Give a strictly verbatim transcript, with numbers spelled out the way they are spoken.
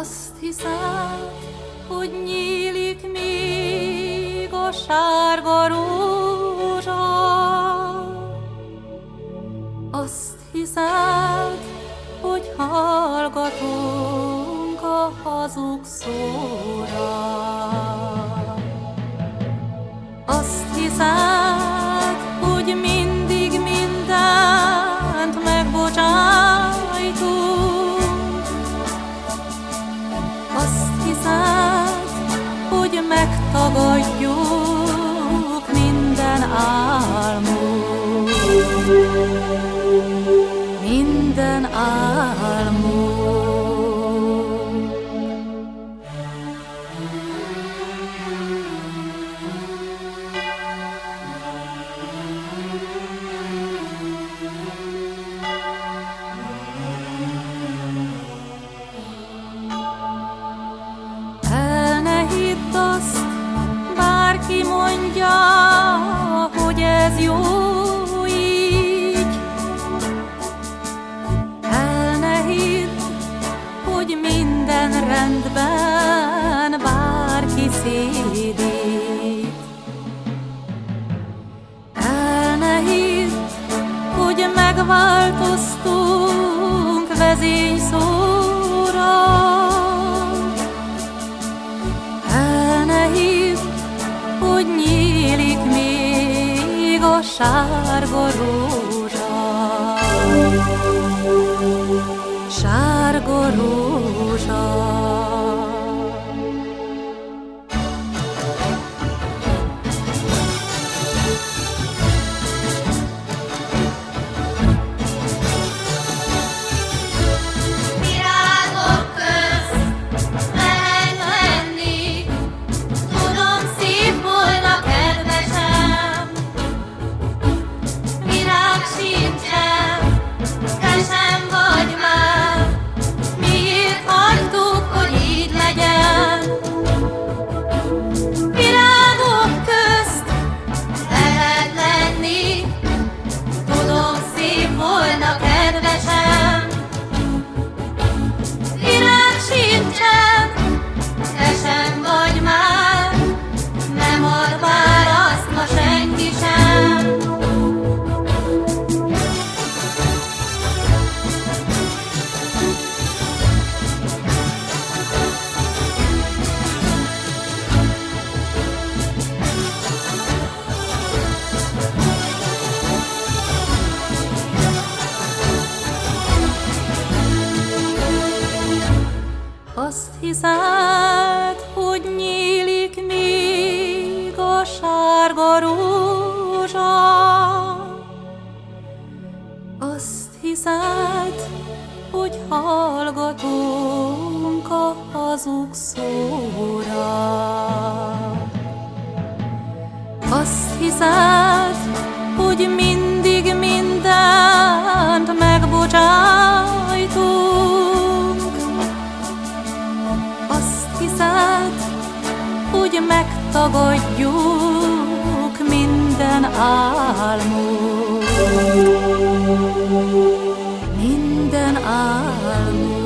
Azt hiszed, hogy nyílik még a sárga rózsa. Azt hiszed, hogy hallgatunk a hazug szóra. Azt hiszed, hogy mindig mindent megbocsájtunk. Azt hiszed, hogy megtagadjuk minden álmunk, minden álmunk. Bárki mondja, hogy ez jó így, el ne hidd, hogy minden rendben, bárki szédít. El ne hidd, hogy megváltoztunk vezényszóra. Hogy nyílik még a sárga rózsa, sárga rózsa. Azt hiszed, hogy nyílik még a sárga rózsa. Azt hiszed, hogy hallgatunk a hazug szóra. Azt hiszed, hogy mindig mindent megbocsájtunk. Azt hiszed, hogy megtagadjuk minden álmunk, minden álmunk.